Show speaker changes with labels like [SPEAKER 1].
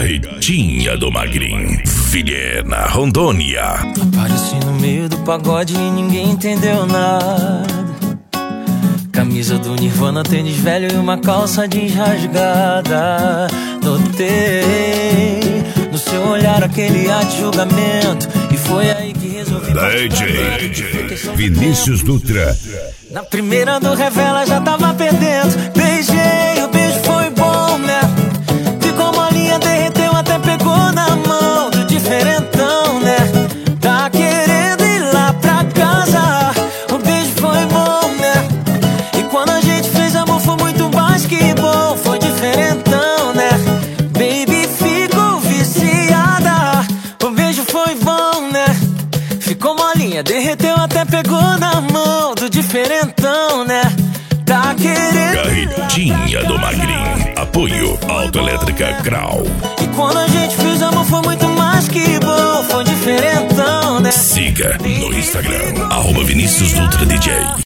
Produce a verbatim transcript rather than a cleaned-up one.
[SPEAKER 1] Carretinha do Magrinho, Vilhena, Rondônia.
[SPEAKER 2] Apareci no meio do pagode e ninguém entendeu nada. Camisa do Nirvana, tênis velho e uma calça jeans rasgada. Notei no seu olhar aquele ar de julgamento, e foi aí que resolvi
[SPEAKER 1] D J Vinícius Dutra.
[SPEAKER 2] Na primeira do Revela já tava perdendo. Beijei, o beijo foi bom, né? Ficou molinha, derreteu, até pegou na mão do diferentão, né? Tá querendo ir lá pra casa. O beijo foi bom, né? E quando a gente fez amor foi muito mais que bom. Foi diferentão, né? Baby, ficou viciada. O beijo foi bom, né? Ficou molinha, derreteu, até pegou na mão do diferentão, né? Tá querendo.
[SPEAKER 1] Carretinha do Magrinho. Apoio Autoelétrica Grau.
[SPEAKER 2] E quando a gente fez amor foi muito mais que bom. Foi diferentão, né?
[SPEAKER 1] Siga no Instagram, arroba Vinícius Dutra D J.